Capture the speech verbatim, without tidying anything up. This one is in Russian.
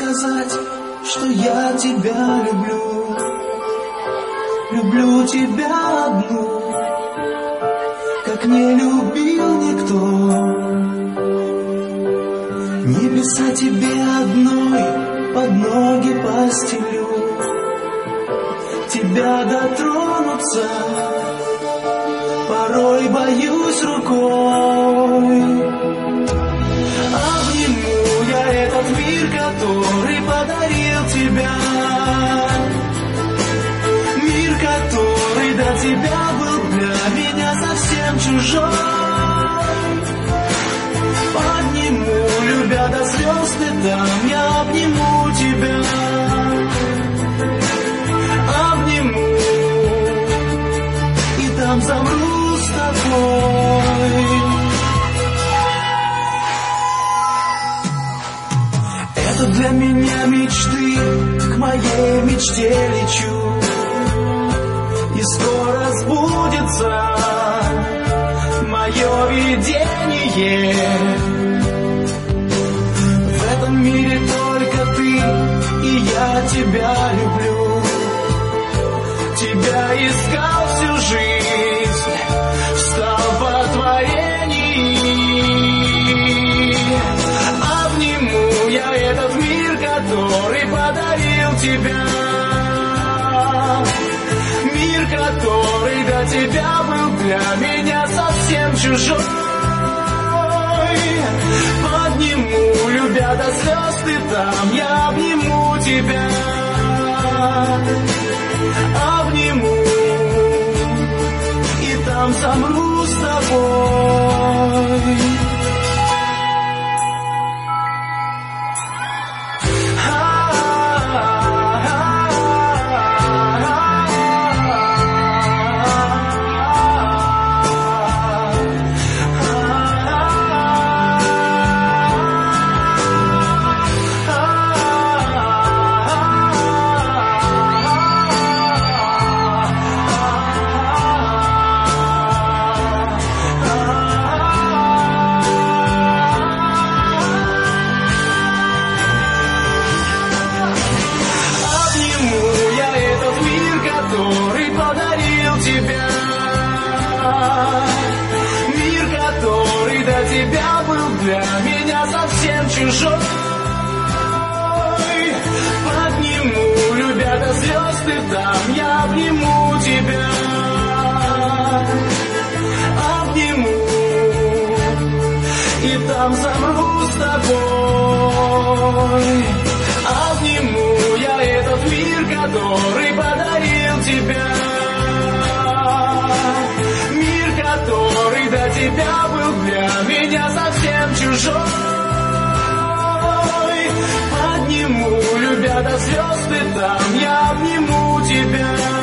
сказать, что я тебя люблю. Люблю тебя одну, как не любил никто. Небеса тебе одной под ноги постелю. Тебя дотронуться порой боюсь рукой. Обниму я этот мир, который подарил тебя. Мир, который до тебя был для меня совсем чужой. Подниму, любя до слез, ты там, я обниму тебя. Обниму и там замру с тобой. Это для меня мечты, к моей мечте лечу. И скоро сбудется мое видение. В этом мире только ты, и я тебя люблю. Тебя искал всю жизнь, стал по творению. Обниму я этот мир, который подарил тебя. Мир, который до тебя был для меня совсем чужой. Подниму, любя до слез, ты там, я обниму тебя. Обниму и там замру с тобой. Для меня совсем чужой. Подниму, любя до слез, ты там, я обниму тебя. Обниму и там замру с тобой. Обниму я этот мир, который подарил тебя. Мир, который до тебя был для меня совсем чужой. Подниму, любя до слез, ты там, я обниму тебя.